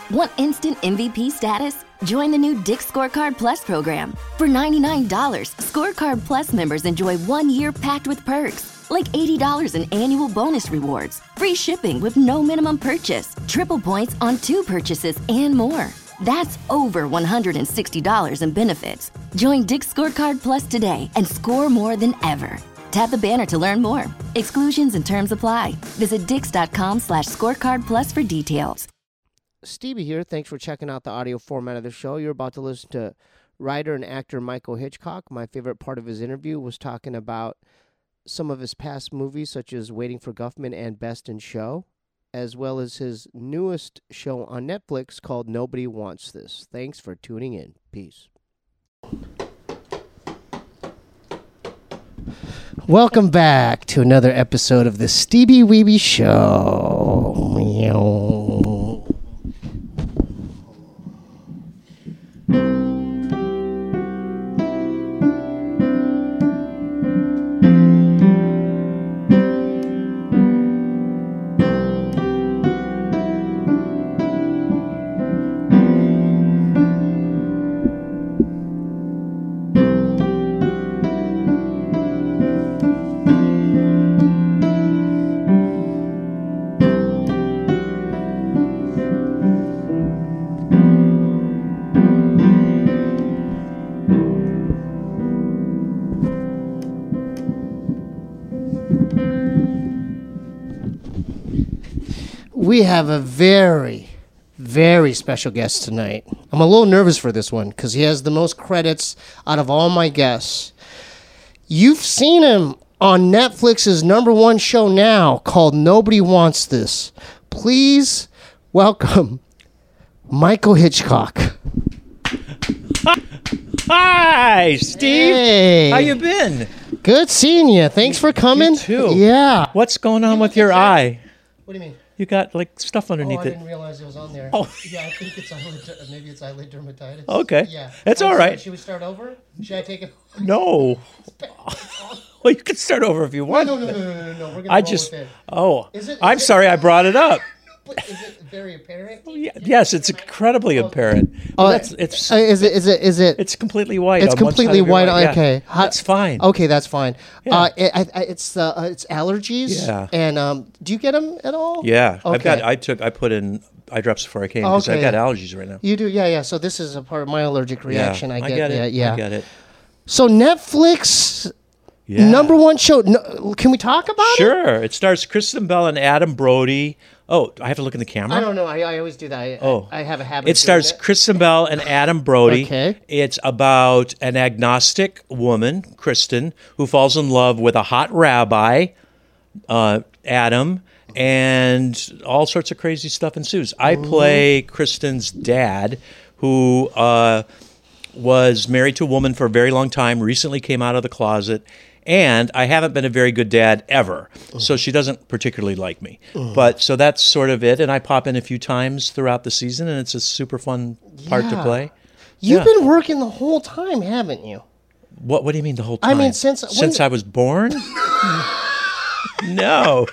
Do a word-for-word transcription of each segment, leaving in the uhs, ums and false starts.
Want instant M V P status? Join the new Dick's Scorecard Plus program. For ninety-nine dollars, Scorecard Plus members enjoy one year packed with perks, like eighty dollars in annual bonus rewards, free shipping with no minimum purchase, triple points on two purchases, and more. That's over one hundred sixty dollars in benefits. Join Dick's Scorecard Plus today and score more than ever. Tap the banner to learn more. Exclusions and terms apply. Visit dix.com slash scorecard plus for details. Stevie here. Thanks for checking out the audio format of the show. You're about to listen to writer and actor Michael Hitchcock. My favorite part of his interview was talking about some of his past movies, such as Waiting for Guffman and Best in Show, as well as his newest show on Netflix called Nobody Wants This. Thanks for tuning in. Peace. Welcome back to another episode of the Stevie Weeby Show. We have a very, very special guest tonight. I'm a little nervous for this one because he has the most credits out of all my guests. You've seen him on Netflix's number one show now called Nobody Wants This. Please welcome Michael Hitchcock. Hi, Steve. Hey. How you been? Good seeing you. Thanks for coming. You too. Yeah. What's going on with your eye? What do you mean? You got like stuff underneath oh, I it. didn't realize it was on there. Oh. Yeah, I think it's eyelid, maybe it's eyelid dermatitis. Okay. Yeah. That's I'm all sorry. right. Should we start over? Should I take it? No. Well, you can start over if you want. No, no, no, no, no, no. We're gonna I roll just. with it. Oh. Is it, is I'm it, sorry I brought it up. Is it very apparent? Yeah, yes, it's incredibly apparent. Oh, that's it's. Uh, is it? Is it? Is it? It's completely white. It's on one completely side of your white. eye. Yeah. Okay, How, That's fine. Okay, that's fine. Yeah. Uh, it, I, I, it's uh, it's allergies. Yeah. And um, do you get them at all? Yeah, Okay. I've got. I took. I put in eye drops before I came because Okay. I've got allergies right now. You do, yeah, yeah. So this is a part of my allergic reaction. Yeah, I get, I get yeah, it. yeah. I get it. So Netflix, Yeah. number one show. No, can we talk about it? Sure. It stars Kristen Bell and Adam Brody. Oh, I have to look in the camera? I don't know. I, I always do that. I, Oh. I, I have a habit. It of doing stars it. Kristen Bell and Adam Brody. Okay. It's about an agnostic woman, Kristen, who falls in love with a hot rabbi, uh, Adam, and all sorts of crazy stuff ensues. I play Kristen's dad, who uh, was married to a woman for a very long time, recently came out of the closet, and I haven't been a very good dad ever. So she doesn't particularly like me. But so that's sort of it. And I pop in a few times throughout the season, and it's a super fun part to Yeah. play. You've Yeah. been working the whole time, haven't you? What What do you mean the whole time? I mean, since- since when- I was born. No.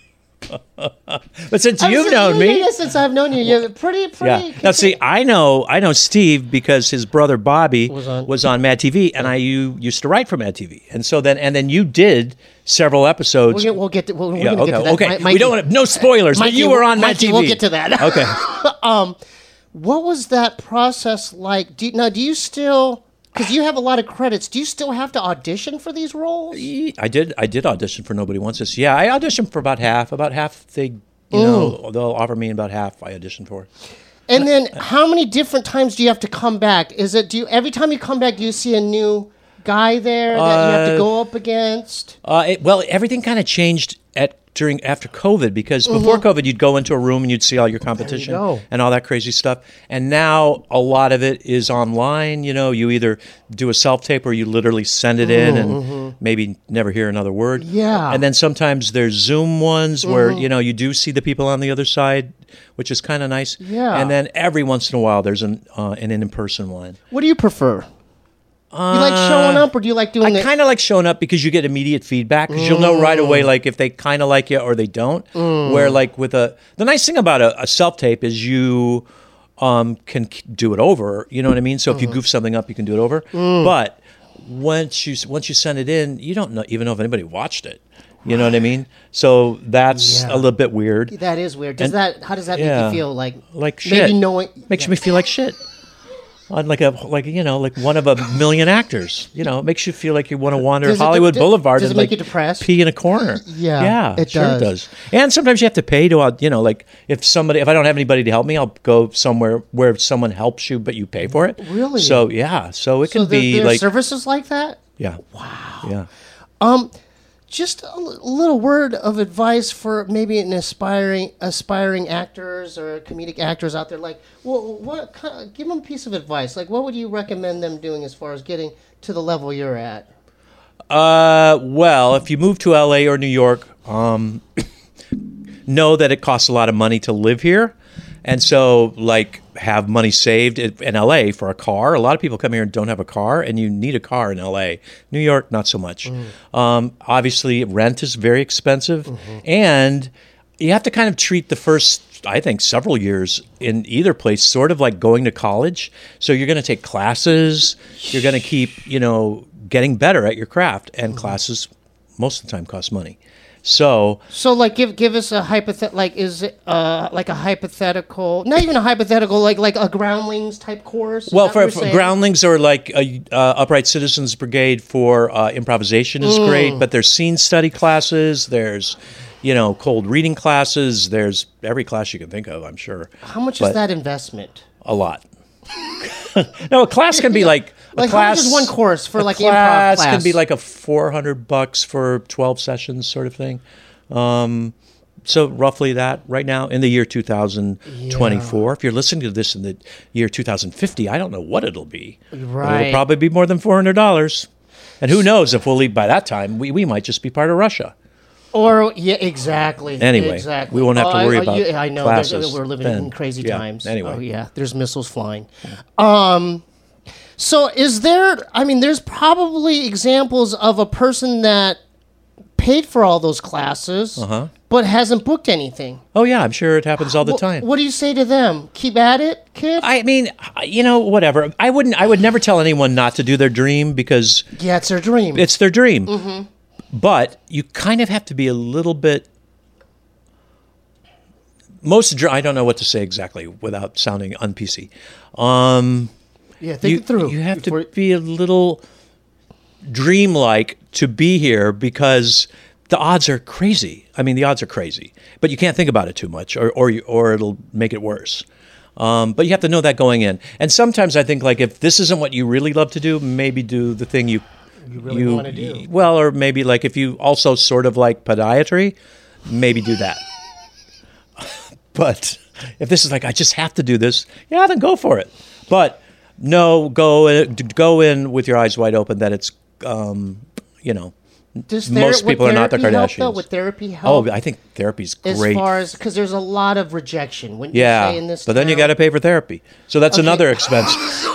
But since I you've was- known yeah, me, yeah, since I've known you, you're pretty, pretty. yeah. Now see, I know I know Steve because his brother Bobby Was on- was on Mad T V, and I you used to write for Mad T V, and so then and then you did several episodes. We'll get, we'll get to. We'll, we're yeah, gonna okay, get to that. okay. Mi- Mikey, we don't want to, no spoilers, Mikey, but you were on Mad Mikey, T V. We'll get to that. Okay. um, what was that process like? Do you, now, do you still? Because you have a lot of credits. Do you still have to audition for these roles? I did. I did audition for Nobody Wants This. Yeah, I auditioned for about half. About half they, you know, they'll offer me about half I auditioned for. And then, how many different times do you have to come back? Is it do you every time you come back, do you see a new guy there that you have to Uh, go up against? Uh, it, well, everything kind of changed at during after COVID because before COVID, you'd go into a room and you'd see all your competition go. and all that crazy stuff. And now a lot of it is online. You know, you either do a self tape or you literally send it in and maybe never hear another word. Yeah. And then sometimes there's Zoom ones where you know you do see the people on the other side, which is kind of nice. Yeah. And then every once in a while there's an uh, an in person one. What do you prefer? you like showing up, or do you like doing? I the- kind of like showing up because you get immediate feedback because you'll know right away like if they kind of like you or they don't. Where like with a the nice thing about a, a self tape is you um, can k- do it over. You know what I mean? So if you goof something up, you can do it over. But once you once you send it in, you don't know, even know if anybody watched it. You know what I mean? So that's Yeah. a little bit weird. That is weird. Does And- that? How does that yeah. make you feel? Like Like shit. maybe knowing Makes me feel like shit. On like a like you know like one of a million actors. You know, it makes you feel like you want to wander Does it- Hollywood does- Boulevard does it and make like you depressed? pee in a corner. Yeah, yeah, it sure does. it does. And sometimes you have to pay to uh, you know like if somebody if I don't have anybody to help me, I'll go somewhere where someone helps you, but you pay for it. Really? So yeah, so it So can there, be there are like services like that. yeah, wow, yeah. Um, just a l- little word of advice for maybe an aspiring aspiring actors or comedic actors out there. Like, well, what kind give them a piece of advice? Like, what would you recommend them doing as far as getting to the level you're at? Uh, well, if you move to L A or New York, um, know that it costs a lot of money to live here. And so, like, have money saved in in L A for a car. A lot of people come here and don't have a car, and you need a car in L A. New York, not so much. Um, obviously, rent is very expensive. And you have to kind of treat the first, I think, several years in either place sort of like going to college. So you're going to take classes. You're going to keep, you know, getting better at your craft. And classes, most of the time, cost money. So So, like, give give us a hypothet. Like, is it uh like a hypothetical? Not even a hypothetical. Like like a Groundlings type course. Is Well, that for, what you're for saying? Groundlings or like a uh, Upright Citizens Brigade for uh, improvisation is Mm. great, but there's scene study classes, there's, you know, cold reading classes, there's every class you can think of, I'm sure. How much But is that investment? A lot. No, a class can be like a Like, class. how much is one course for a like improv class class? can be like a four hundred bucks for twelve sessions, sort of thing. Um, so roughly that right now in the year two thousand twenty-four. If you're listening to this in the year two thousand fifty, I don't know what it'll be. But Right. it'll probably be more than four hundred dollars. And who knows if we'll leave by that time? We we might just be part of Russia. Or yeah, exactly. Anyway, exactly. we won't have to Oh, I- worry I- about yeah, I know there's- classes we're living then. in crazy Yeah, times. anyway. Oh yeah, there's missiles flying. Um, so is there? I mean, there's probably examples of a person that paid for all those classes, Uh-huh. but hasn't booked anything. Oh yeah, I'm sure it happens all the Wh- time. What do you say to them? Keep at it, kid. I mean, you know, whatever. I wouldn't. I would never tell anyone not to do their dream because yeah, it's their dream. it's their dream. But you kind of have to be a little bit. Most dr- I don't know what to say exactly without sounding un-P C. Um, yeah, think you, it through. you have before- to be a little dreamlike to be here because the odds are crazy. I mean, the odds are crazy, but you can't think about it too much, or or you, or it'll make it worse. Um, but you have to know that going in. And sometimes I think like if this isn't what you really love to do, maybe do the thing you You really wanna do. Well, or maybe like if you also sort of like podiatry, maybe do that. But if this is like I just have to do this, yeah, then go for it. But no, go uh, go in with your eyes wide open that it's um, you know. Does most would people are not the therapy help, though? Kardashians. Would therapy help? Oh, I think therapy's as great. far as because there's a lot of rejection. Wouldn't Yeah, you say in this but then you town? got to pay for therapy, so that's another expense.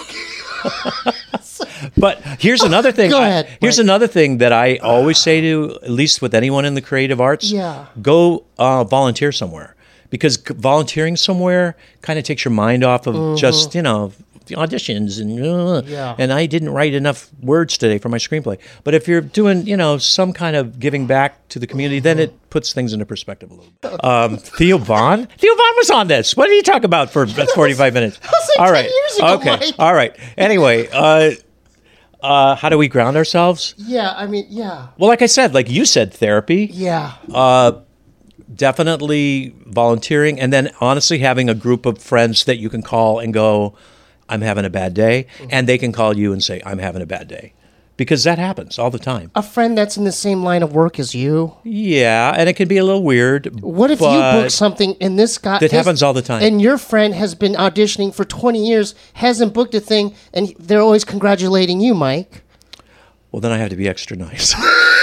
But here's another thing. Go I- ahead, here's Mike. another thing that I always say to, at least with anyone in the creative arts, Yeah. go uh, volunteer somewhere because c- volunteering somewhere kind of takes your mind off of just you know the auditions and uh, Yeah. and I didn't write enough words today for my screenplay. But if you're doing you know some kind of giving back to the community, then it puts things into perspective a little bit. Um, Theo Vaughn, Theo Vaughn was on this. What did he talk about for forty-five minutes? was like All ten right, years ago, okay, Mike. all right. Anyway, uh, uh, how do we ground ourselves? Yeah, I mean, yeah, Well, like I said, like you said, therapy. yeah. Definitely volunteering, and then honestly having a group of friends that you can call and go, I'm having a bad day, and they can call you and say, I'm having a bad day, because that happens all the time. A friend that's in the same line of work as you. Yeah, and it can be a little weird. What if but you book something and this guy That this- happens all the time. and your friend has been auditioning for twenty years, hasn't booked a thing, and they're always congratulating you, Mike? Well, then I have to be extra nice.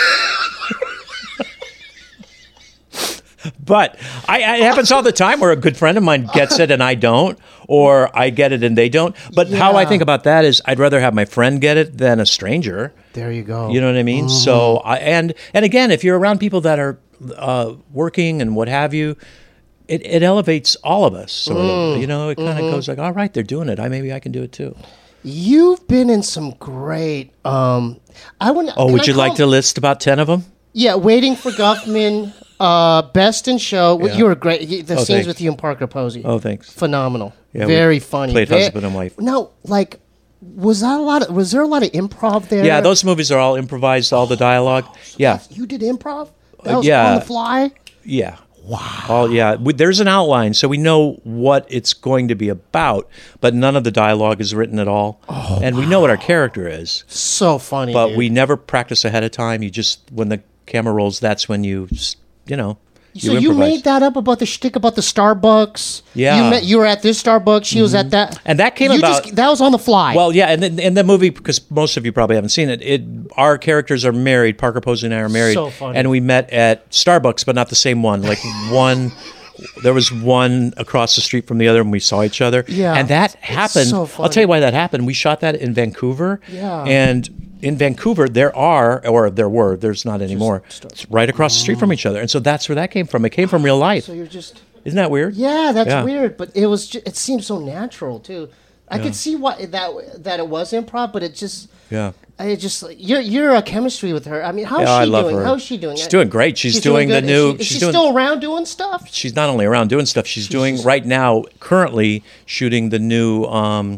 But I, I, it happens all the time where a good friend of mine gets it and I don't, or I get it and they don't. But how I Yeah. think about that is I'd rather have my friend get it than a stranger. There you go. You know what I mean? So, I, and and again, if you're around people that are uh, working and what have you, it, it elevates all of us, sort Mm. of. You know, it kind of Mm-hmm. goes like, all right, they're doing it. I maybe I can do it too. You've been in some great. Um, I want. Oh, would you like to list about ten of them? Yeah, Waiting for Guffman, uh, Best in Show. Yeah. You were great. You- The Oh, scenes thanks. with you and Parker Posey. Oh, thanks. Phenomenal. Yeah, we Very funny. played Ve- husband and wife. No, like, was that a lot? Of, was there a lot of improv there? Yeah, those movies are all improvised, all the dialogue. Yeah, You did improv. That Uh, was yeah. on the fly. yeah. Wow. All, yeah, we, there's an outline, so we know what it's going to be about, but none of the dialogue is written at all. Oh, and we know what our character is, So funny. but dude. we never practice ahead of time. You just, when the camera rolls, that's when you, s- you know, So you you improvise. made that up about the shtick about the Starbucks. Yeah. You met. You were at this Starbucks. She was at that. And that came you about- Just, that was on the fly. Well, yeah, and in, in the movie, because most of you probably haven't seen it, it our characters are married. Parker Posey and I are married, So funny. and we met at Starbucks, but not the same one. Like one, there was one across the street from the other, and we saw each other. Yeah. and that It's happened. so I'll funny. tell you why that happened. We shot that in Vancouver. Yeah. and in Vancouver, there are, or there were, there's not anymore, it's right across the street from each other, and so that's where that came from. It came from real life. so you're just. Isn't that weird? Yeah, that's Yeah. weird, but it was. Ju- it seemed so natural too. I could see why that that it was improv, but it just. Yeah. I just you're you're a chemistry with her. I mean, how's Yeah, I she love doing? her. How's she doing? She's doing great. She's doing good. the new- Is she, is she's she doing- still around doing stuff? She's not only around doing stuff, she's doing right now, currently shooting the new um,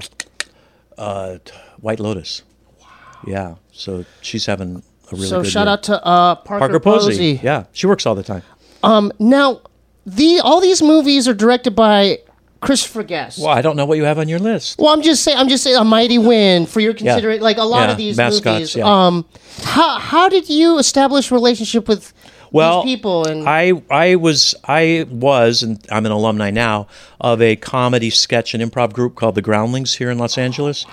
uh, White Lotus. Wow. Yeah, so she's having a really So good shout year. out to uh, Parker, Parker Posey. Yeah, she works all the time. Um, now, the all these movies are directed by Christopher Guest. Well, I don't know what you have on your list. Well, I'm just saying. I'm just saying a mighty win for your consideration. Like a lot Yeah, of these mascots, movies. yeah. Um, how how did you establish a relationship with Well, these people? And I I was I was and I'm an alumni now of a comedy sketch and improv group called the Groundlings here in Los Angeles,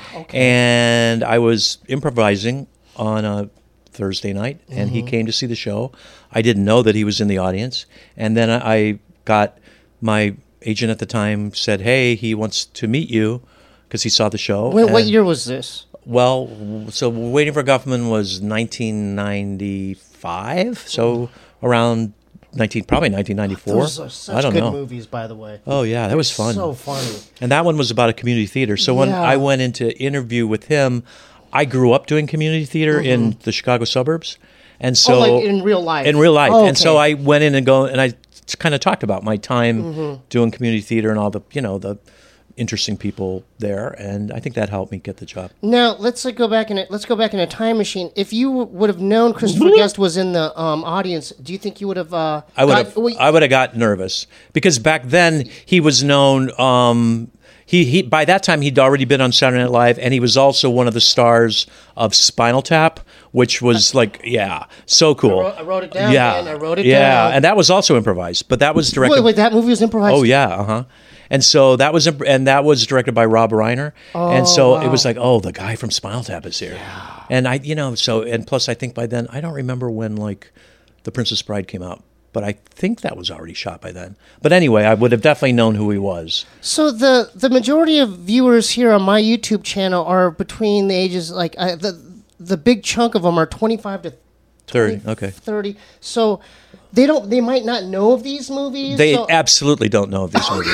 and I was improvising on a Thursday night, and he came to see the show. I didn't know that he was in the audience, and then I I got my agent at the time said, "Hey, he wants to meet you," because he saw the show. Wait, what and- year was this? Well, so Waiting for Guffman was nineteen ninety-five, so around nineteen, probably nineteen ninety-four. Those are such I don't good know. movies, by the way. Oh yeah, that was fun. So funny. And that one was about a community theater. So when Yeah. I went into interview with him, I grew up doing community theater in the Chicago suburbs, and so Mm-hmm. Oh, like in real life? in real life. Oh, And so okay. I went in and go and I kind of talked about my time doing community theater and all the you know the interesting people there, and I think that helped me get the job. Now let's like, go back in. A, let's go back in a time machine. If you would have known Christopher Guest was in the um, audience, do you think you would have? Uh, I would got- have. wait, I would have got nervous because back then he was known. Um, he he. By that time, he'd already been on Saturday Night Live, and he was also one of the stars of Spinal Tap, which was like, yeah, so cool. I wrote- I wrote it down, Yeah, man. I wrote it yeah, down. and that was also improvised, but that was directed. wait, wait, that movie was improvised. Oh yeah, uh huh. And so that was imp- and that was directed by Rob Reiner, and so it was like, oh, the guy from Spinal Tap is here, and I, you know, so and plus I think by then I don't remember when like The Princess Bride came out, but I think that was already shot by then. But anyway, I would have definitely known who he was. So the the majority of viewers here on my YouTube channel are between the ages like I, the the big chunk of them are twenty-five to Thirty, okay. thirty. So they don't they might not know of these movies. They so, absolutely don't know of these movies.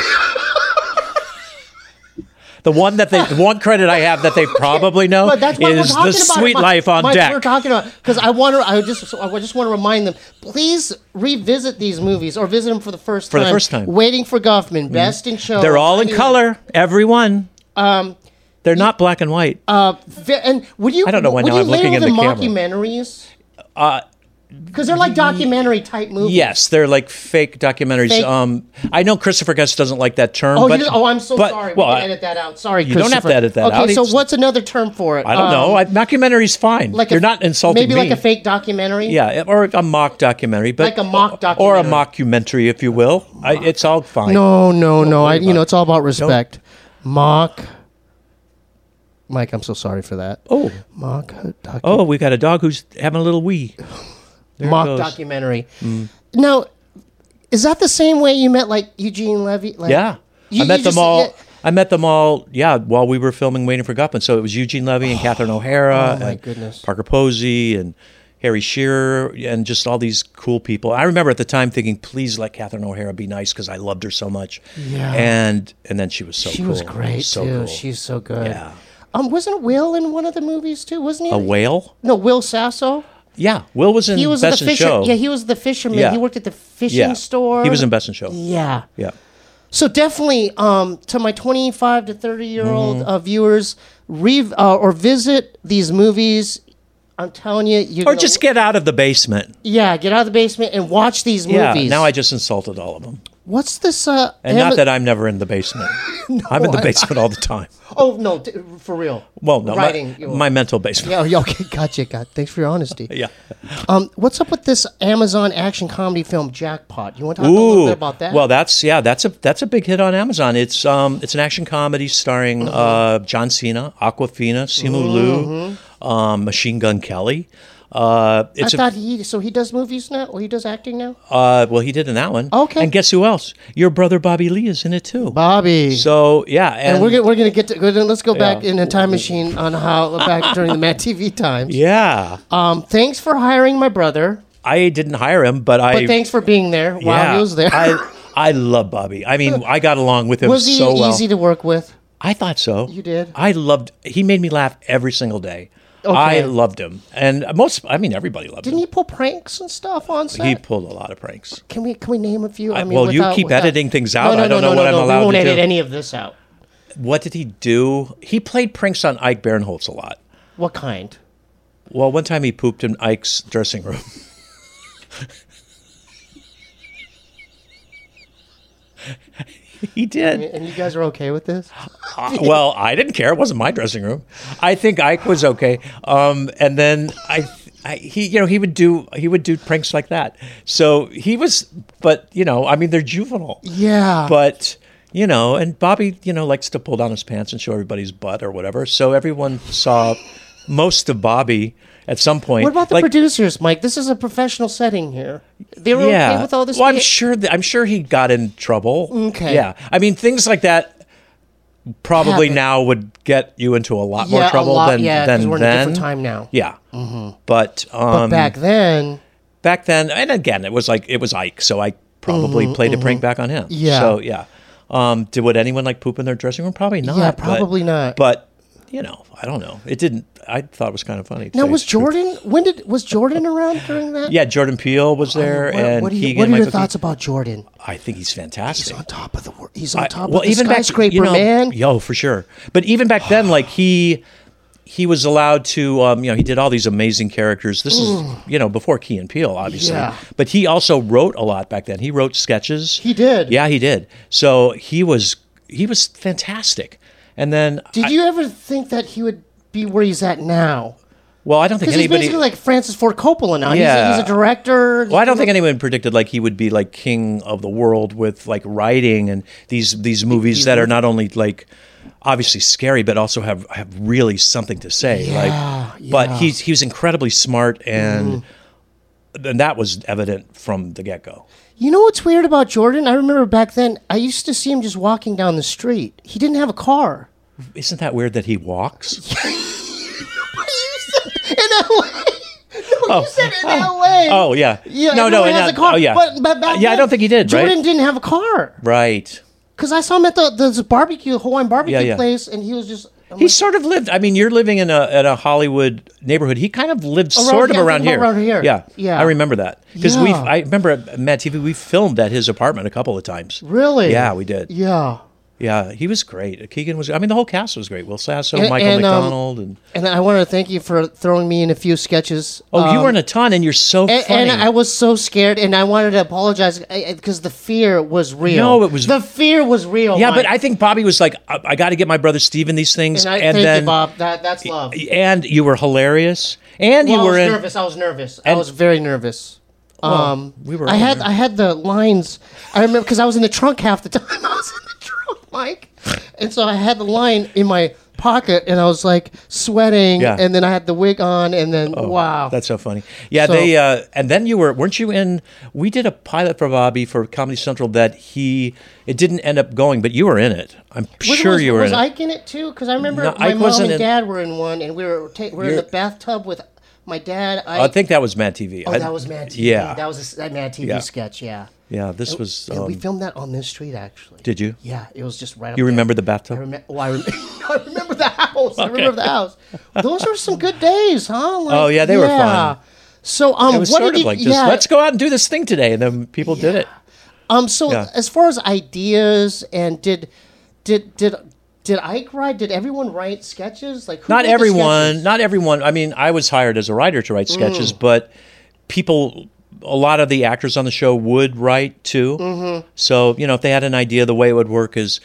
The one that they, the one credit I have that they probably know But that's what we're is talking The about. Sweet Mike. Life on Mike, Deck. We're talking about because I want to. I just so I just want to remind them. Please revisit these movies or visit them for the first For time. the first time. Waiting for Guffman, Best in Show. They're all in Anyway, color, every one. Um, They're not black and white. uh, ve- and would you? I don't know why would now you I'm looking label in the them camera. mockumentaries? Uh, because they're like documentary type movies. Yes, they're like fake documentaries. Fake- Um, I know Christopher Guest doesn't like that term. Oh, but, you, oh, I'm so but- sorry. Well, we I- can edit that out. Sorry, You don't have to Christopher. edit that okay, out. so It's- what's another term for it? I don't Um, know. I, documentary's fine. Like You're a- not insulting maybe me. like a fake documentary. Yeah, or a mock documentary, but Like a mock or a documentary. mockumentary, if you will. I, it's all fine. No, no, no. I, worry you know, about it's all about respect. Mock. Mike, I'm so sorry for that. Oh, Mock docu- oh, we got a dog who's having a little wee. There it mock goes. documentary. Now, is that the same way you met like Eugene Levy? Like, Yeah, you- I met you them just- all. yeah. I met them all. Yeah, while we were filming Waiting for Guffman. So it was Eugene Levy and Catherine O'Hara Oh, my and goodness. Parker Posey and Harry Shearer, and just all these cool people. I remember at the time thinking, please let Catherine O'Hara be nice because I loved her so much. Yeah. And and then she was so she cool. was great so too. Cool. She's so good. Yeah. Um, wasn't Will in one of the movies too? Wasn't he? A whale? No, Will Sasso. Yeah. Will was in He was Best the in fisher. Show. Yeah, he was the fisherman. Yeah. He worked at the fishing Yeah. store. He was in Best in Show. Yeah. Yeah. So definitely, um, to my twenty-five to thirty year old Mm-hmm. uh, viewers, re- uh, or visit these movies. I'm telling you, you're Or gonna, just get out of the basement. yeah, get out of the basement and watch these Yeah. movies. Now I just insulted all of them. What's this? Uh, And Ama- not that I'm never in the basement. I'm in the I- basement all the time. Oh no, t- for real. Well, no, writing. my, my mental basement. Yeah, yeah, okay, gotcha, God. Thanks for your honesty. Yeah. Um, what's up with this Amazon action comedy film Jackpot? You want to talk a little bit about that? Well, that's yeah, that's a that's a big hit on Amazon. It's um it's an action comedy starring Mm-hmm. uh, John Cena, Aquafina, Simu Liu, um, Machine Gun Kelly. Uh, I it's a, thought he so he does movies now, or he does acting now. uh, well, he did in that one. Okay. And guess who else? Your brother Bobby Lee is in it too. Bobby. So yeah, and, and we're gonna, we're gonna get to go. Let's go back Yeah. in a time machine on how back during the Mad T V times. yeah, Um, thanks for hiring my brother, I didn't hire him, but I. but thanks for being there while yeah, he was there. I I love Bobby. I mean, I got along with him was he so well. easy to work with? I thought so. You did? I loved. He made me laugh every single day. Okay. I loved him, and most. I mean, everybody loved Didn't him. he pull pranks and stuff on set? He pulled a lot of pranks. Can we can we name a few? I, I- mean, well, you without- keep without- editing things out. No, no, I don't no, know no, what no, I'm no. allowed We won't to edit do. any of this out. What did he do? He played pranks on Ike Barinholtz a lot. What kind? Well, one time he pooped in Ike's dressing room. He did. And you guys are okay with this? Uh, well, I didn't care. It wasn't my dressing room. I think Ike was okay. Um, and then I, I, he, you know, he would do he would do pranks like that. So he was, but you know, I mean, they're juvenile. Yeah. But you know, and Bobby, you know, likes to pull down his pants and show everybody's butt or whatever. So everyone saw most of Bobby at some point. What about the like, producers, Mike? This is a professional setting here. They were yeah. okay with all this. Well, I'm beha- sure. That, I'm sure he got in trouble. Okay. Yeah. I mean, things like that probably Happen. now would get you into a lot Yeah, more a trouble lot- than yeah, 'cause than we're in a then. different time now. Yeah. But um, But back then, back then, and again, it was like it was Ike, so I probably played a prank back on him. Mm-hmm, Yeah. So yeah. Um, did would anyone like poop in their dressing room? Probably not. Yeah, but- probably not. But you know, I don't know. It didn't. I thought it was kind of funny. to now say was the truth. Jordan? When did was Jordan around during that? Yeah, Jordan Peele was there, What, and what are, you, Keegan. what are your Michael thoughts Keaton. about Jordan? I think he's fantastic. He's on top of the world. He's on I- top well, of the even back- skyscraper, you know, man. Yo, for sure. But even back then, like he he was allowed to, um, you know, he did all these amazing characters. This is, you know, before Key and Peele, obviously. Yeah. But he also wrote a lot back then. He wrote sketches. He did. Yeah, he did. So he was he was fantastic. And then, Did I- you ever think that he would be where he's at now? well, I don't think Because he's anybody. basically like Francis Ford Coppola now. Yeah. He's, a, he's a director. Well, I don't think anyone predicted like he would be like king of the world with like writing and these these movies that are not only like obviously scary but also have have really something to say. Yeah, like, but yeah. he's he was incredibly smart and and that was evident from the get go. You know what's weird about Jordan? I remember back then, I used to see him just walking down the street. He didn't have a car. Isn't that weird that he walks? In L A. No, you said in L A. Oh yeah. Yeah, no, no, everyone and has that- a car. Oh yeah. But, but back yeah, I then, don't think he did. Jordan right? didn't have a car. Right. Because I saw him at the, the barbecue, Hawaiian barbecue Yeah, yeah. place, and he was just... I'm He like, sort of lived. I mean, you're living in a in a Hollywood neighborhood. He kind of lived Around- sort of yeah, I'm around talking here. about around here. Yeah, Yeah. I remember that because we. Yeah. I remember at Mad T V we filmed at his apartment a couple of times. Really? Yeah, we did. Yeah. Yeah, he was great. Keegan was. I mean, the whole cast was great. Will Sasso, And- Michael and, um, McDonald, and And I want to thank you for throwing me in a few sketches. oh, you Um, were in a ton, and you're so And, funny. and I was so scared, and I wanted to apologize because the fear was real. No, it was- the fear was real. yeah, Mike. but I think Bobby was like, I, I got to get my brother Steven these things, And I and thank then you, Bob. That that's love. and you were hilarious, and Well, you were I was in. nervous. I was nervous. I and- was very nervous. Um, we were I all had nervous. I had the lines. I remember because I was in the trunk half the time. I was in the trunk, Mike, and so I had the line in my pocket, and I was like sweating, Yeah. and then I had the wig on, and then wow, That's so funny. Yeah, So- they uh, and then you were weren't you in? We did a pilot for Bobby for Comedy Central that he it didn't end up going, but you were in it. I'm Was- sure was, you were was in Ike in it too? Because I remember No, my Ike mom wasn't and in- dad were in one, and we were ta- we were in You're- the bathtub with My dad. I, I think that was Mad T V. Oh, I- that was Mad T V. Yeah. That was a that Mad T V Yeah. sketch. Yeah. Yeah, this was. And we Um, filmed that on this street, actually. did you? Yeah, it was just right up You there. remember the I, bathtub? rem- oh, I, rem- I remember the house. I remember the house. Those are some good days, huh? Like, Oh, yeah, they were fun. So, um, It was what sort did of you, like just yeah, let's go out and do this thing today, and then people did it. Um, so Yeah. as far as ideas and did, did, did, did Ike write? Did everyone write sketches? Like who Not wrote the everyone. sketches? Not everyone. I mean, I was hired as a writer to write sketches, Mm. but people. A lot of the actors on the show would write too. Mm-hmm. So you know, if they had an idea, the way it would work is.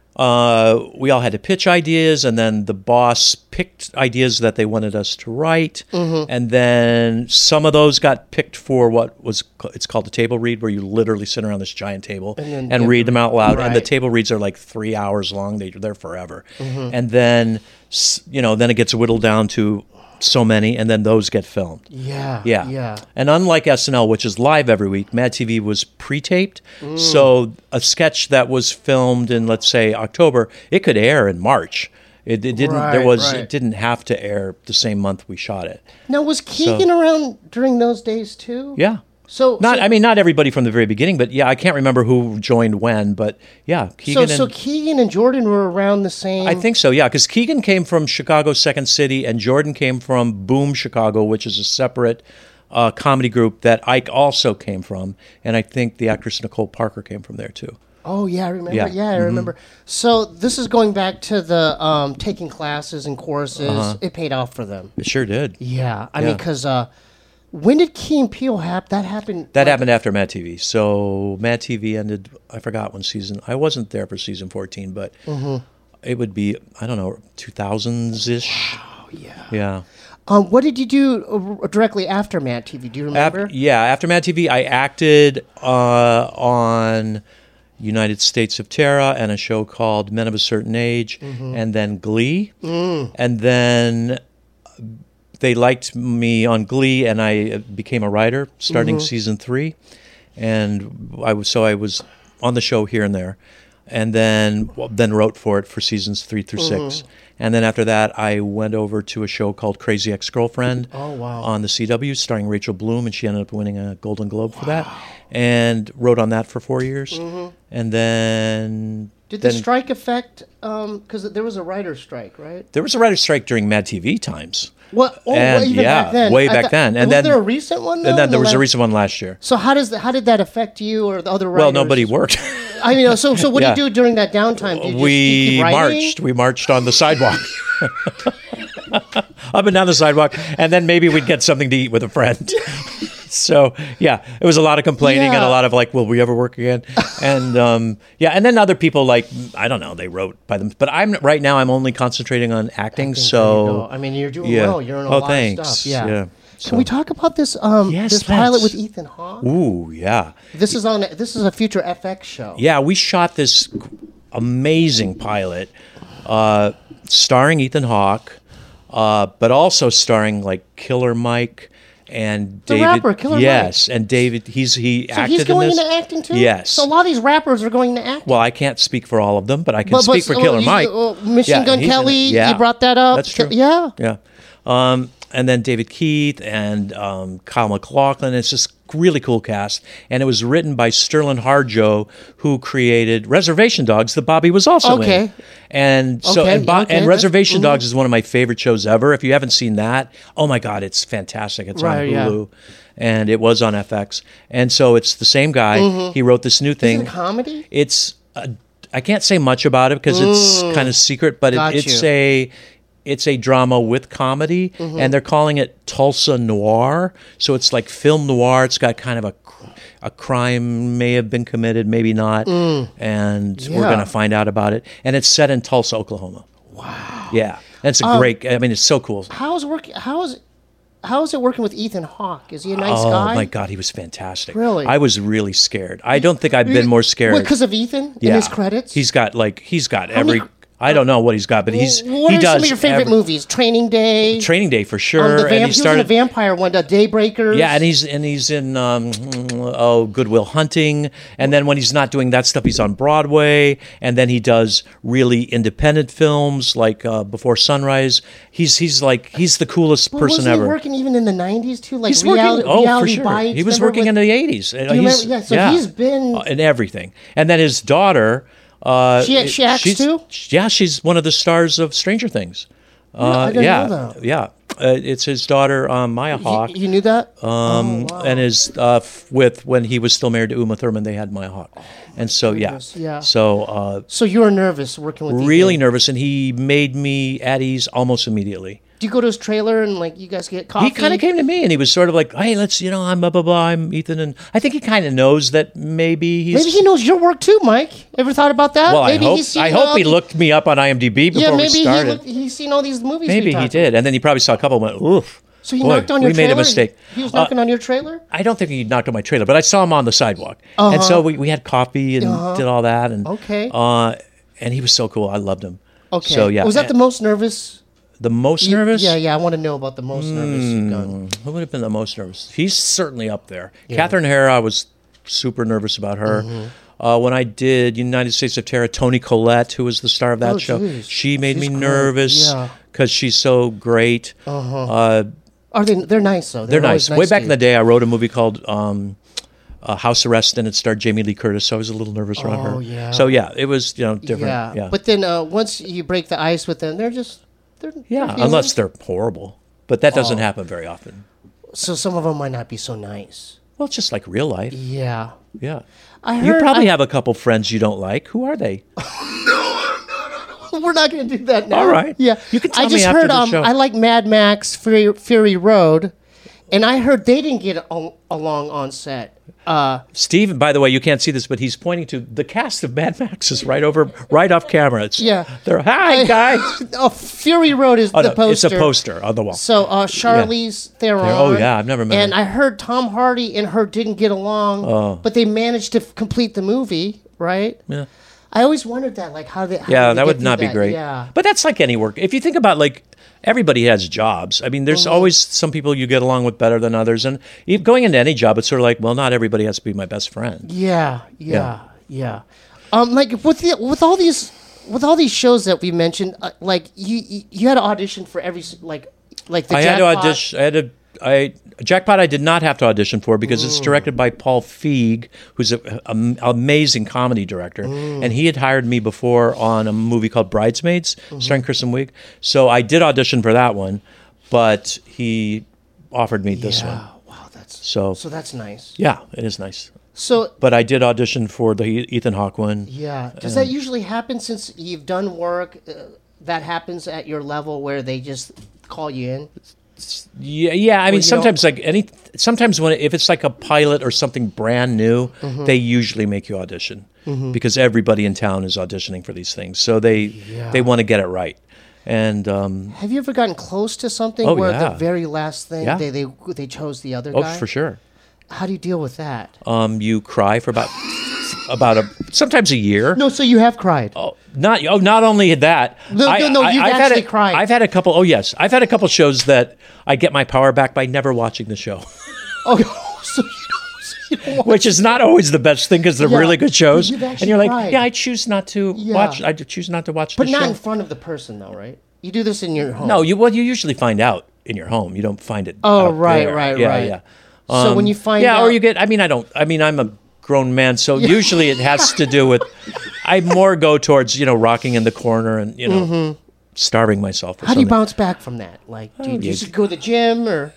Uh, we all had to pitch ideas, and then the boss picked ideas that they wanted us to write, Mm-hmm. and then some of those got picked for what was it's called a table read, where you literally sit around this giant table and, then you have read to them out loud. And the right. table reads are like three hours long; they're there forever. Mm-hmm. And then s- you know, then it gets whittled down to so many, and then those get filmed. Yeah, Yeah. yeah. And unlike S N L, which is live every week, Mad T V was pre-taped. Mm. So a sketch that was filmed in, let's say, October, it could air in March. It, it didn't. there Right, was. right. It didn't have to air the same month we shot it. Now was Keegan around during those days too? Yeah. So Not. so, I mean, not everybody from the very beginning, but yeah, I can't remember who joined when. But yeah, so Keegan so and. Keegan and Jordan were around the same. I think so, yeah, because Keegan came from Chicago Second City, and Jordan came from Boom Chicago, which is a separate uh, comedy group that Ike also came from, and I think the actress Nicole Parker came from there too. Oh yeah, I remember. Yeah. Yeah, I Mhm. remember. So this is going back to the um, taking classes and courses. Uh-huh. It paid off for them. It sure did. Yeah, I Yeah. mean, because uh, when did Key and Peele happen? That happened. That like, happened after Mad T V. So Mad T V ended. I forgot when season. I wasn't there for season fourteen, but it would be I don't know two thousands ish. Oh yeah. Yeah. Um, what did you do uh, directly after Mad T V? Do you remember? After, yeah, after Mad T V, I acted uh, on United States of Terra and a show called Men of a Certain Age, and then Glee, and then they liked me on Glee, and I became a writer starting season three, and I was so I was on the show here and there, and then well, then wrote for it for seasons three through six. And then after that, I went over to a show called Crazy Ex-Girlfriend Oh, wow. on the C W, starring Rachel Bloom, and she ended up winning a Golden Globe for that. And wrote on that for four years. And then... Did the then strike affect? Because there was a writer's strike, right? there was a writer's strike during Mad T V times. What? Oh, And, even yeah, back then. way I back thought- then. And was then- there a recent one? Though, And then in there the was a last- recent one last year. So how does that, how did that affect you or the other writers? Well, nobody worked. I mean, so so what Yeah. do you do during that downtime? Do you just we keep writing? marched. We marched on the sidewalk. Up and down the sidewalk, and then maybe we'd get something to eat with a friend. So yeah, it was a lot of complaining and Yeah. a lot of like, will we ever work again? And um, yeah, and then other people like I don't know, they wrote by them. But I'm right now I'm only concentrating on acting. There you so go. I mean, you're doing yeah. well. You're in a oh, lot thanks. of stuff. Yeah. yeah. Can So- we talk about this um Yes, this pilot let's. with Ethan Hawke? Ooh, yeah. This is on this is a future F X show. Yeah, we shot this amazing pilot, uh, starring Ethan Hawke, uh, but also starring like Killer Mike and The David. rapper, Killer yes, and David. He's he So acted he's going in this. into acting too. Yes. So a lot of these rappers are going into acting. Well, I can't speak for all of them, but I can But- but speak for so, Killer you- Mike. uh, Machine Gun he's in it. Kelly, Yeah. you brought that up. That's true. Yeah. Yeah. Um, and then David Keith and um, Kyle MacLachlan. It's just really cool cast. And it was written by Sterling Harjo, who created Reservation Dogs that Bobby was also Okay. in. And so Okay, and, Bo- okay, and that's- Reservation mhm. Dogs is one of my favorite shows ever. If you haven't seen that, oh my God, it's fantastic. It's Right, on yeah. Hulu. And it was on F X. And so it's the same guy. He wrote this new thing. Is it a comedy? It's a, I can't say much about it because it's kind of secret, but it, Got it's you. a it's a drama with comedy, and they're calling it Tulsa Noir. So it's like film noir. It's got kind of a cr- a crime may have been committed, maybe not, and we're Yeah. going to find out about it. And it's set in Tulsa, Oklahoma. Wow. Yeah, and it's a great. I mean, it's so cool. How's working? How's how is it working with Ethan Hawke? Is he a nice Oh guy? my God, he was fantastic. Really? I was really scared. I don't think I've been more scared. Because of Ethan yeah. in his credits. He's got like he's got How many- every. I don't know what he's got, but he's What he are does some of your favorite every- movies? Training Day. Training Day for Um, sure. the vamp- and he he was in started a vampire one, the Daybreakers. Yeah, and he's and he's in um, oh Goodwill Hunting, and then when he's not doing that stuff, he's on Broadway, and then he does really independent films like uh, Before Sunrise. He's he's like he's the coolest Well, person wasn't ever. he working even in the nineties too? Like He's reality, working. Oh, for reality sure. bites. He was Remember working with- in the eighties. Do you remember? Yeah, so he's been- in everything. And then his daughter. Uh, She- she acts she's- too? Yeah, she's one of the stars of Stranger Things. Uh, I didn't yeah, know that. yeah. Uh, it's his daughter, um, Maya Hawke. You, you knew that? Um, Oh, wow. and his uh, f- with when he was still married to Uma Thurman, they had Maya Hawke, and so yeah, goodness, yeah. so uh, So you were nervous working with really Ethan. nervous, and he made me at ease almost immediately. Do you go to his trailer and like you guys get coffee? He kind of came to me, and he was sort of like, "Hey, let's you know, I'm blah blah blah, I'm Ethan," and I think he kind of knows that maybe he's. Maybe he knows your work too, Mike. Ever thought about that? Well, maybe I hope he's seen I all hope he the- looked me up on IMDb before Yeah, we maybe he started. looked, he's seen all these movies. Maybe we he talked did, and then he probably saw a couple and went, "Oof." So he boy, knocked on your we trailer? made a mistake. He was Uh, knocking on your trailer? I don't think he knocked on my trailer, but I saw him on the sidewalk, and so we, we had coffee and did all that, and Uh-huh. Okay. uh, and he was so cool. I loved him. Okay. So yeah, Was that the and- most nervous? the most you- nervous? Yeah, yeah. I want to know about the most nervous you've done. Who would have been the most nervous? He's certainly up there. Catherine Hara, I was super nervous about her. Mm-hmm. Uh, when I did United States of Terror, Toni Collette, who was the star of that Oh, show, geez. she made She's me great. nervous Yeah. because she's so great. Uh, Are they? They're nice though. they're always nice. Way to back you. in the day, I wrote a movie called um, uh, House Arrest, and it starred Jamie Lee Curtis, so I was a little nervous around her. Oh, yeah. So yeah, it was you know different. Yeah. Yeah, But then uh, once you break the ice with them, they're just they're yeah, they're unless human. they're horrible, but that Oh. doesn't happen very often. So some of them might not be so nice. Well, it's just like real life. Yeah. Yeah. I You heard- probably I- have a couple friends you don't like. Who are they? We're not going to do that now. All right. Yeah. You can tell I me just after heard the um show. I like Mad Max Fury, Fury Road, and I heard they didn't get al- along on set. Uh, Steve, by the way, you can't see this, but he's pointing to the cast of Mad Max is right over, right off camera. It's, Yeah. They're, hi, guys. oh, Fury Road is Oh, the no, poster. it's a poster on the wall. So uh, Charlize Theron. Oh, yeah, I've never met And her. I heard Tom Hardy and her didn't get along, Oh. but they managed to f- complete the movie, right? Yeah. I always wondered that, like how they. How Yeah, did they that get would through not be that? great. Yeah. But that's like any work. If you think about like everybody has jobs. I mean, there's Mm-hmm. always some people you get along with better than others. And if going into any job, it's sort of like, well, not everybody has to be my best friend. Yeah, yeah, yeah. Um, like with the with all these with all these shows that we mentioned, uh, like you you you had to audition for every s- like like the I had to Jackpot- audition. I had to. I Jackpot. I did not have to audition for because it's directed by Paul Feig, who's an amazing comedy director, and he had hired me before on a movie called Bridesmaids, starring Kristen Wiig. So I did audition for that one, but he offered me this Yeah, one. wow, that's So, so that's nice. yeah, it is nice. So But I did audition for the Ethan Hawke one. yeah, does that usually happen since you've done work uh, that happens at your level where they just call you in? Yeah, yeah. I mean, you sometimes like any, sometimes when if it's like a pilot or something brand new, Mm-hmm. they usually make you audition because everybody in town is auditioning for these things, so they they want to get it right. And um, Have you ever gotten close to something Oh, where yeah. the very last thing Yeah. they, they they chose the other oh, guy? for sure, How do you deal with that? um, you cry for about about a sometimes a year. No, so you have cried. Oh, not oh, not only that. No, no, no, you've I've had actually a- cried. I've had a couple. Oh yes, I've had a couple shows that I get my power back by never watching the show. Oh, so you don't, so you don't want Which is not always the best thing because they're Yeah, really good shows, but you've and actually you're like, cried. yeah, I choose not to Yeah. watch. I choose not to watch But the not show. in front of the person, though, right? You do this in your home. No, you well, you usually find out in your home. You don't find it. Oh, out right, there. right, yeah, right. Yeah, So when you find yeah, out, or you get. I mean, I don't. I mean, I'm a grown man, so usually it has to do with. I more go towards you know rocking in the corner and you know starving myself. Or how do you something. bounce back from that? Like, do you, Oh, do you you- just go to the gym or?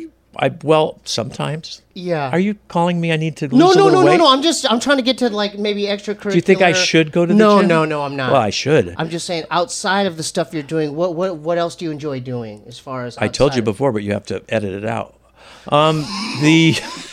I well sometimes. Yeah. Are you calling me? I need to lose No, a no, little no, no, weight? no. I'm just I'm trying to get to like maybe extracurricular. Do you think I should go to the no, gym? No, no, I'm not. Well, I should. I'm just saying outside of the stuff you're doing. What what what else do you enjoy doing as far as? I told you outside of- before, but you have to edit it out. Um, the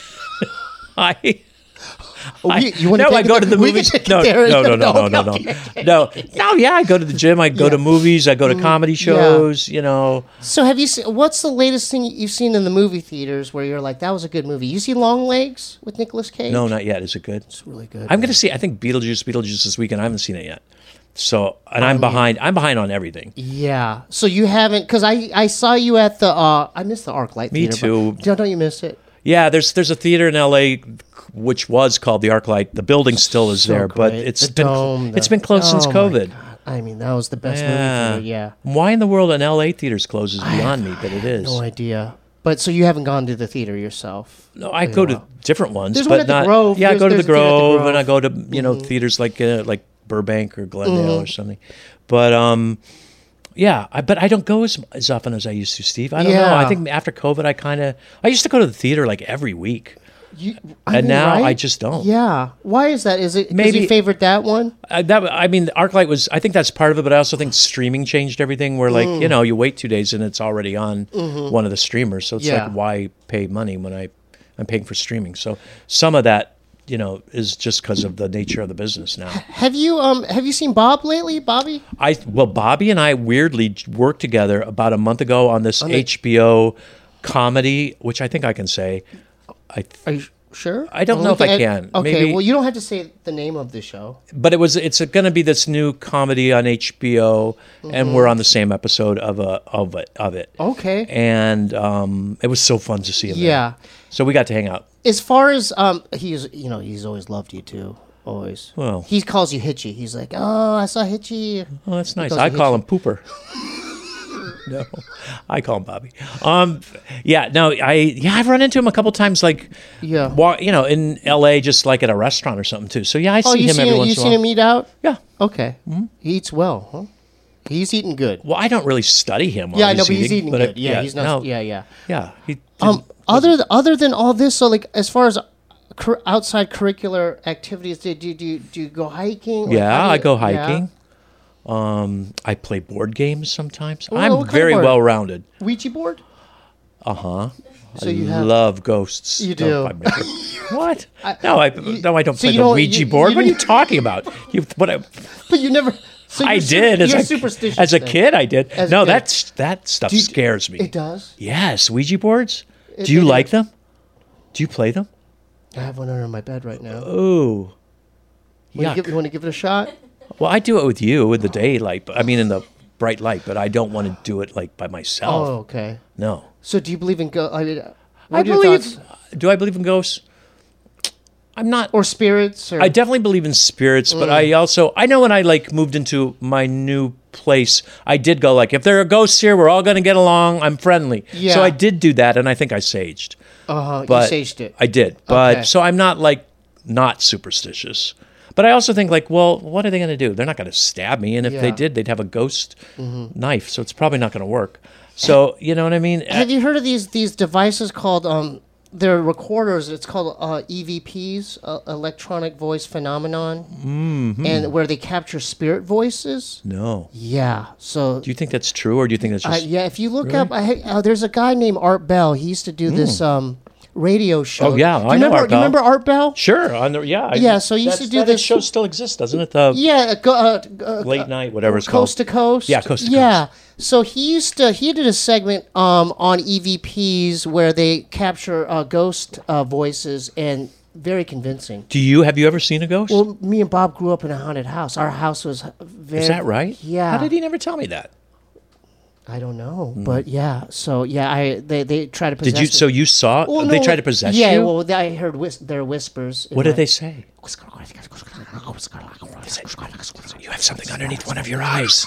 I. Oh, I, you, you want no, to I go to the we movies. can take No, it there. no, no, no, no, no, no, Okay, okay. no, no. Yeah, I go to the gym. I go to movies. I go to comedy shows. You know, So have you seen? What's the latest thing you've seen in the movie theaters where you're like, that was a good movie? You see Long Legs with Nicolas Cage? no, not yet. Is it good? It's really good. I'm going to see. I think Beetlejuice. Beetlejuice this weekend. I haven't seen it yet. So, and I'm behind. I'm behind on everything. Yeah. So you haven't, because I, I saw you at the, uh, I missed the ArcLight Me Theater. too. But don't, don't you miss it? Yeah, there's there's a theater in L A which was called the ArcLight. The building still is So there, but great. it's The been dome, the- it's been closed since oh my COVID. God. I mean, that was the best Yeah. movie theater, yeah. Why in the world an L A theater's closed is beyond me, but it is. No idea. But so you haven't gone to the theater yourself? No, I go to different ones, There's but one at the not. Grove. Yeah, I There's- go to the there's a theater at the Grove, Grove. and I go to you know theaters like uh, like Burbank or Glendale or something. But um, yeah, I, but I don't go as as often as I used to, Steve. I don't know. Yeah. I think after COVID, I kind of I used to go to the theater like every week. You, I And mean, now right? I just don't. Yeah. Why is that? Is it because Maybe- you favorite that one? I, that I mean, ArcLight was. I think that's part of it, but I also think streaming changed everything. Where like you know, you wait two days and it's already on one of the streamers. So it's Yeah. like, why pay money when I I'm paying for streaming? So some of that, you know, is just because of the nature of the business now. Have you um have you seen Bob lately, Bobby? I well, Bobby and I weirdly worked together about a month ago on this H B O comedy, which I think I can say. I Are you sure? I don't Well, know we if I add- can. Okay, Maybe- well, you don't have to say the name of the show. but it was it's going to be this new comedy on H B O, and we're on the same episode of a of it of it. Okay. And um, it was so fun to see him. there. Yeah. So we got to hang out. As far as um, he's you know he's always loved you too, always. Well. he calls you Hitchy. He's like, oh, I saw Hitchy. Oh, that's nice. goes I to call hit him Pooper. No, I call him Bobby. Um, yeah, no, I yeah, I've run into him a couple times, like Yeah. wa- you know, in L A, just like at a restaurant or something too. So yeah, I see Oh, you him seen every him, once you in a seen while. him eat out? Yeah. Okay, he eats well. Huh? He's eating good. Well, I don't really study him. While Yeah, I he's know, but he's eating, eating but good. it- yeah, he's not. no, Yeah, yeah. yeah. He Um, didn't- other th- other than all this, so like as far as cur- outside curricular activities, do do do, do you go hiking? Like, yeah, how do you- I go yeah. hiking. Um, I play board games sometimes. Oh, I'm what kind of very board? well rounded. Ouija board. Uh huh. So I you have love ghosts. You No, do. I've never- what? no, I no, I don't so play you the don't- Ouija you- board. you what are you didn't- talking about? You what? I, but you never. So I you're su- did as you're a superstitious as a then. kid. I did. As a no, kid. that's that stuff Do you- scares me. It does. Yes, Ouija boards. It- Do you it like is. them? Do you play them? I have one under my bed right now. Ooh. Want you, Yuck. give, you want to give it a shot? Well, I do it with you in the daylight. but- I mean, in the bright light, but I don't want to do it like by myself. Oh, okay. No. So do you believe in go? I mean, what I are your believe. thoughts? Do I believe in ghosts? I'm not. Or spirits? Or I definitely believe in spirits, but Mm. I also I know when I like moved into my new place, I did go like, if there are ghosts here, we're all going to get along. I'm friendly. Yeah. So I did do that, and I think I saged. uh-huh, you But saged it. I did, but Okay. so I'm not like not superstitious. But I also think like, well, what are they going to do? They're not going to stab me, and if they Yeah. Mm-hmm. did, they'd have a ghost knife, so it's probably not going to work. So you know what I mean? Have you heard of these these devices called um? They're recorders. It's called uh, E V Ps, uh, electronic voice phenomenon, mm-hmm. and where they capture spirit voices. No. Yeah. So Do you think that's true, or do you think that's uh, just? yeah, if you look up, I, uh, there's a guy named Art Bell. He used to do this um radio show. Oh, yeah, Do you I know remember, Art do you Bell. remember Art Bell? Sure. On the, yeah. I- Yeah, so he used that's- to do that this- show still exists, doesn't it? The Yeah, go, uh, uh, late night, whatever it's coast called. to coast. Yeah, coast to yeah. So he used to he did a segment um on E V Ps where they capture uh, ghost uh, voices and very convincing. Do you have you ever seen a ghost? Well, me and Bob grew up in a haunted house. Our house was very. Is that right? Yeah. How did he never tell me that? I don't know, but yeah. So yeah, I they they try to possess. Did you? me. So you saw? Well, they no, tried to possess yeah, you. well, I heard whis- their whispers. in What did my- they say? You have something underneath one of your eyes.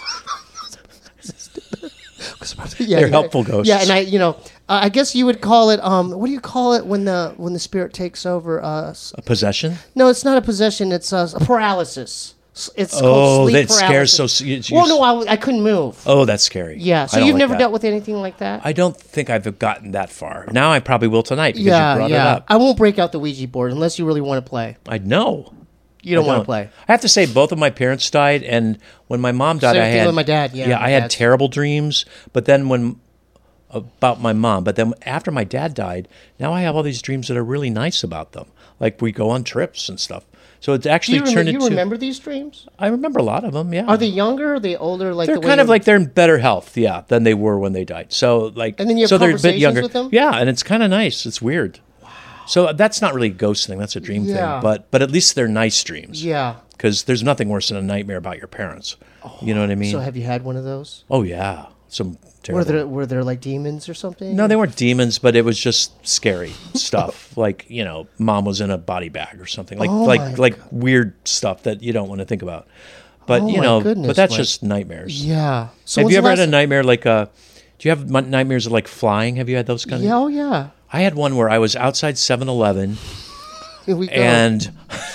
Yeah, They're yeah. helpful ghosts. Yeah, and I, you know, uh, I guess you would call it. Um, what do you call it when the when the spirit takes over us? A possession? No, it's not a possession. It's uh, a paralysis. S- It's Oh, called sleep that scares paralysis. so s- you- you well, s- no, I, w- I couldn't move. Oh, that's scary. Yeah, I so don't you've like never that. dealt with anything like that. I don't think I've gotten that far. Now I probably will tonight because yeah, you brought yeah. it up. I won't break out the Ouija board unless you really want to play. I know. You don't I want to play. I have to say, both of my parents died, and when my mom died, Same I thing had with my dad, yeah, I my had dad's- terrible dreams. But then when about my mom, but then after my dad died, now I have all these dreams that are really nice about them. Like we go on trips and stuff. So it's Do actually you, rem- turned you into. remember these dreams? I remember a lot of them. Yeah. Are they younger? Or are they older? Like They're the way kind of you- like they're in better health, yeah, than they were when they died. So like, And then you have so they're a bit conversations younger. with them? Yeah, and it's kind of nice. It's weird. So that's not really a ghost thing. That's a dream Yeah. thing. But but at least they're nice dreams. Yeah. Because there's nothing worse than a nightmare about your parents. You know what I mean? So have you had one of those? Oh yeah, some terrible. Were there were there like demons or something? No, they weren't demons, but it was just scary stuff. Like, you know, mom was in a body bag or something. Like Oh, like my like weird stuff that you don't want to think about. But Oh, you my know, goodness, but that's Mike. just nightmares. Yeah. So have when's you the ever had a last- nightmare like uh do you have m- nightmares of like flying? Have you had those kind Yeah. of Oh yeah. I had one where I was outside seven eleven Here we go. and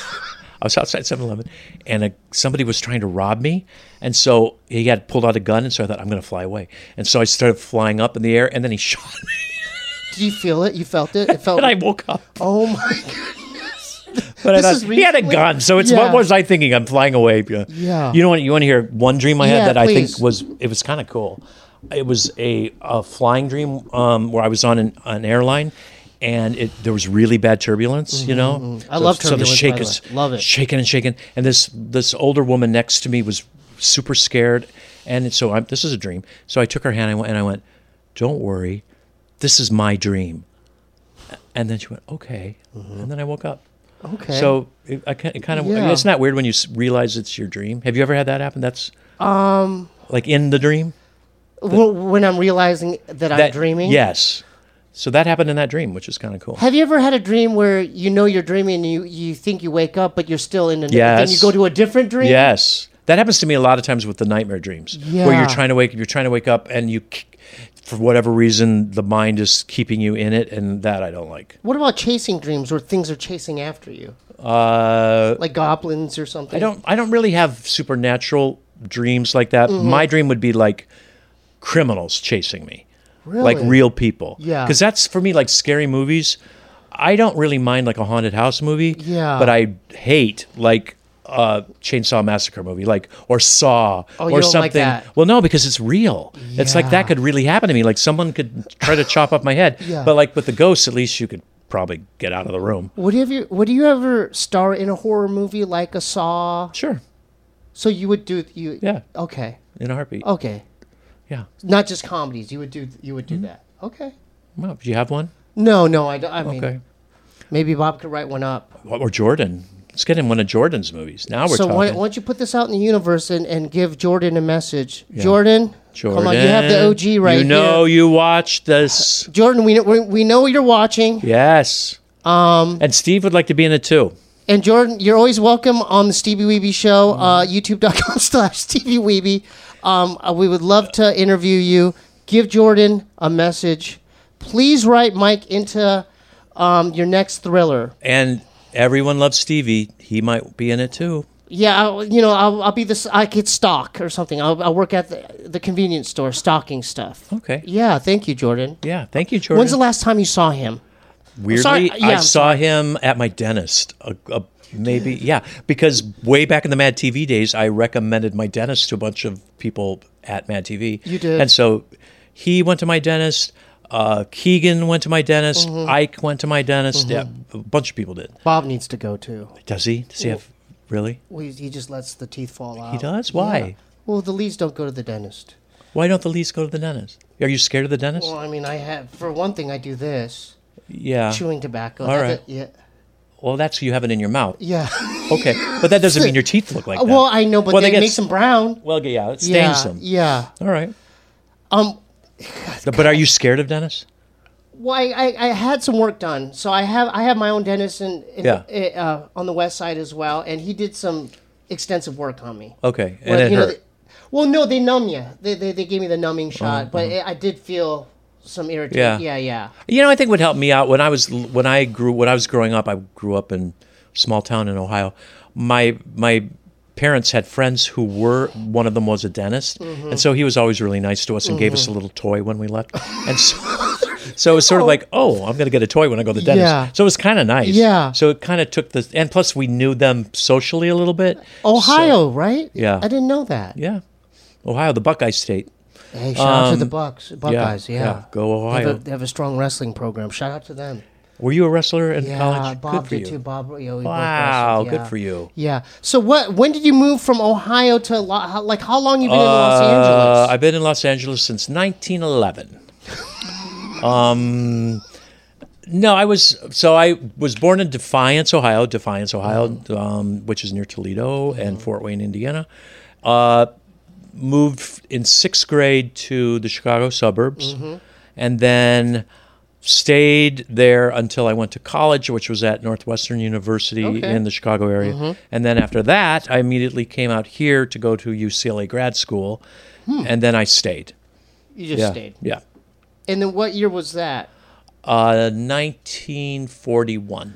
I was outside seven eleven and a, somebody was trying to rob me. And so he had pulled out a gun. And so I thought, I'm going to fly away. And so I started flying up in the air and then he shot me. Did you feel it? You felt it? It felt. And I woke up. Oh my goodness. But This I is thought, he had a recently? gun. So it's Yeah. what was I thinking? I'm flying away. Yeah. You know what? You want to hear one dream I had Yeah, that I please. think was, it was kind of cool. It was a, a flying dream um, where I was on an, an airline. And it, there was really bad turbulence, you know. Mm-hmm, I love So the turbulence, shake by the is way. Love it. shaking and shaking. And this this older woman next to me was super scared. And so I'm, this is a dream. So I took her hand and I went, and I went, "Don't worry, this is my dream." And then she went, "Okay." And then I woke up. Okay. So it, I kind it kind of Yeah. it's not weird when you s- realize it's your dream. Have you ever had that happen? That's um like in the dream. Well, when I'm realizing that, I'm That- dreaming. Yes. So that happened in that dream, which is kind of cool. Have you ever had a dream where you know you're dreaming and you, you think you wake up, but you're still in a then Yes. you go to a different dream? Yes, that happens to me a lot of times with the nightmare dreams, where Yeah. you're trying to wake, you're trying to wake up, and you, k- for whatever reason, the mind is keeping you in it, and that I don't like. What about chasing dreams where things are chasing after you? Uh, Like goblins or something? I don't, I don't really have supernatural dreams like that. Mm-hmm. My dream would be like criminals chasing me, Really? like real people. Yeah. because that's for me like scary movies. I don't really mind like a haunted house movie. Yeah. but I hate like a Chainsaw Massacre movie, like or Saw Oh, you or don't something. like that? Well, no, because it's real. It's like Yeah. that could really happen to me. Like someone could try to chop up my head. Yeah. But like with the ghosts, at least you could probably get out of the room. Would you ever, would you ever star in a horror movie like a Saw? Sure. So you would do you? Yeah. Okay. In a heartbeat. Okay. Yeah. Not just comedies. You would do you would do Mm-hmm. that. Okay. Well, do you have one? No, no. I, don't- I mean, Okay. maybe Bob could write one up. Or Jordan. Let's get him one of Jordan's movies. Now we're so why, talking. why don't you put this out in the universe and, and give Jordan a message? Jordan, Jordan. come on, you have the O G right You know here. you watched this. Jordan, we, we we know you're watching. Yes. Um. And Steve would like to be in it too. And Jordan, you're always welcome on the Stevie Weeby Show, uh, youtube.com slash Stevie Weeby. Um, uh, we would love to interview you. Give Jordan a message. Please write Mike into um, your next thriller. And everyone loves Stevie. He might be in it too. Yeah, I'll, you know, I'll, I'll be this. I could stock or something. I'll, I'll work at the, the convenience store stocking stuff. Okay. Yeah, thank you, Jordan. Yeah. Thank you, Jordan. When's the last time you saw him? Weirdly, Sorry, yeah, I I'm saw him at my dentist. A, a, maybe, yeah, because way back in the Mad T V days, I recommended my dentist to a bunch of people at Mad T V. You did. And so he went to my dentist. Uh, Keegan went to my dentist. Mm-hmm. Ike went to my dentist. Yeah, a bunch of people did. Bob needs to go too. Does he? Does he have? Really? Well, he, he just lets the teeth fall out. He does? Why? Yeah. Well, the Lees don't go to the dentist. Why don't the Lees go to the dentist? Are you scared of the dentist? Well, I mean, I have, for one thing, I do this. yeah. Chewing tobacco. All That's right. it. Yeah. Well, that's you have it in your mouth. Yeah. Okay, but that doesn't mean your teeth look like that. Well, I know, but Well, they they get makes them brown. Well, yeah, it stains Yeah. them. Yeah. All right. Um. But are you scared of dentists? Well, I, I, I had some work done, so I have I have my own dentist in, in Yeah. uh, on the west side as well, and he did some extensive work on me. Okay, and Where, it you know, hurt. they- well, no, they numb you. They, they they gave me the numbing Oh, shot, but it, I did feel some irritation. Yeah. Yeah, yeah. You know, I think would help me out when I was when I grew when I was growing up. I grew up in a small town in Ohio. My my parents had friends who were one of them was a dentist, Mm-hmm. and so he was always really nice to us and gave us a little toy when we left. And so, so it was sort of like, oh, I'm going to get a toy when I go to the dentist. Yeah. So it was kind of nice. Yeah. So it kind of took the and plus we knew them socially a little bit. Ohio, right? Yeah. I didn't know that. Yeah, Ohio, the Buckeye State. Hey, shout out to Um, the Bucks, Buckeyes. Yeah, yeah, go They have, Ohio. a, they have a strong wrestling program. Shout out to them. Were you a wrestler in Yeah, college? Bob Good for did you. too. Bob, you know, we both Wow, wrestled, good yeah. for you. Yeah. So what? When did you move from Ohio to Lo- how, like? How long you been in Uh, Los Angeles? I've been in Los Angeles since nineteen eleven. um, No, I was so I was born in Defiance, Ohio. Defiance, Ohio, um, which is near Toledo and Fort Wayne, Indiana. Uh, moved in sixth grade to the Chicago suburbs, and then stayed there until I went to college, which was at Northwestern University Okay. in the Chicago area. And then after that, I immediately came out here to go to U C L A grad school, and then I stayed. You just Yeah, stayed. yeah. And then what year was that? Uh, nineteen forty-one.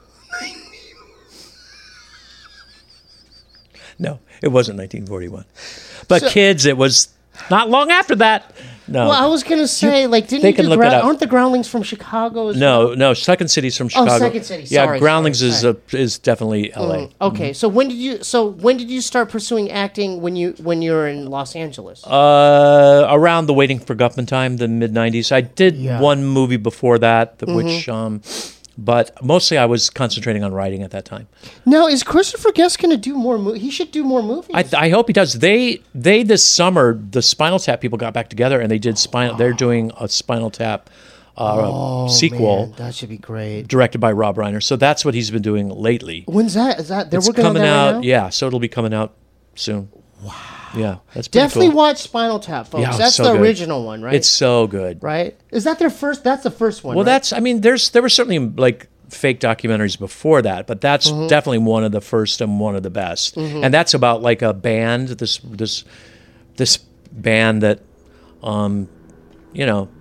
No, it wasn't nineteen forty-one. But So- kids, it was not long after that. No, Well, I was gonna say, like, didn't they you can do look it Ground- up. aren't the Groundlings from Chicago as well? no, no. Second City's from Chicago. Second City. Yeah, Sorry, Groundlings sorry, is sorry. a, is definitely L A. Okay, so when did you so when did you start pursuing acting when you when you were in Los Angeles? Uh, around the Waiting for Guffman time, the mid nineties. I did Yeah. Mm-hmm. one movie before that, th- which, um, but mostly I was concentrating on writing at that time. Now, is Christopher Guest going to do more movies? He should do more movies. I, I hope he does. They they this summer the Spinal Tap people got back together and they did Spinal. They're doing a Spinal Tap uh, sequel Oh, Man, that should be great. directed by Rob Reiner. So that's what he's been doing lately. When's that? Is that they're It's working on coming that right out. now? Yeah, so it'll be coming out soon. Wow. Yeah, that's pretty Definitely cool. watch Spinal Tap, folks. Yeah, it's That's so the good. original one, right? It's so good. right. Is that their first? That's the first one. Well, right? that's. I mean, there's there were certainly like fake documentaries before that, but that's Mm-hmm. definitely one of the first and one of the best. And that's about like a band. This this this band that, um, you know,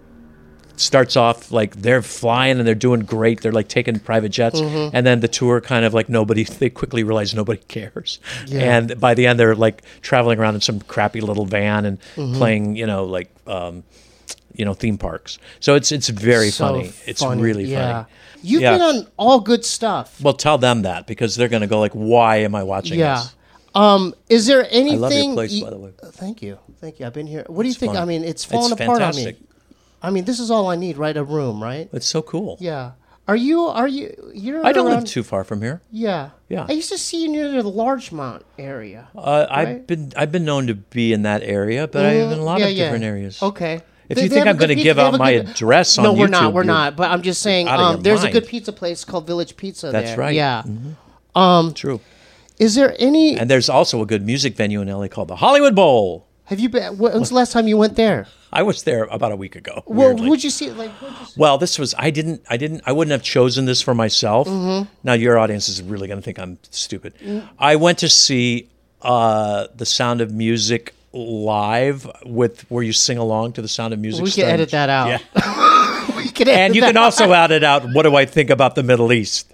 starts off like they're flying and they're doing great. They're like taking private jets, Mm-hmm. and then the tour kind of like nobody. They quickly realize nobody cares, Yeah. and by the end they're like traveling around in some crappy little van and Mm-hmm. playing, you know, like. Um, you know, theme parks. So it's it's very So funny. It's funny, really yeah. funny. You've Yeah. been on all good stuff. Well, tell them that because they're going to go like, "Why am I watching Yeah. this?" Um, is there anything? I love your place, you- by the way. Uh, Thank you, thank you. I've been here. What do you It's think? fun. I mean, it's It's falling apart on me. fantastic. I mean, this is all I need, right? A room, right? It's so cool. Yeah. Are you? Are you? You're. I don't around, live too far from here. Yeah. Yeah. I used to see you near the Larchmont area. Uh, Right. I've been I've been known to be in that area, but I've been in a lot Yeah, of yeah. different areas. Okay. If They- you they think have I'm a good going to pizza- give they have out a my good- address on No, YouTube, we're not. We're you're not. But I'm just saying, out of um, your there's a mind. good pizza place called Village Pizza. That's there. right. Yeah. True. Is there any? And there's also a good music venue in L A called the Hollywood Bowl. Have you been? When's the last time you went there? I was there about a week ago. Well, weirdly. would you see? Like, what'd you see? Well, this was I didn't I didn't I wouldn't have chosen this for myself. Mm-hmm. Now your audience is really going to think I'm stupid. Mm. I went to see uh, The Sound of Music live with where you sing along to The Sound of Music. We can starring- edit that out. Yeah. we can edit And you that can also edit out what do I think about the Middle East?